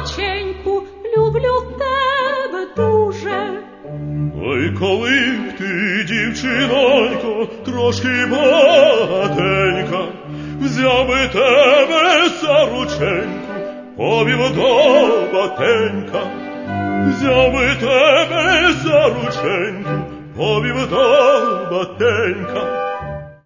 сороченьку, люблю тебе дуже. Ой, коли б ти, дівчинонько, трошки багатенька, взяв би тебе за рученьку, повів до батенька. Взяв би тебе за рученьку, повів до батенька.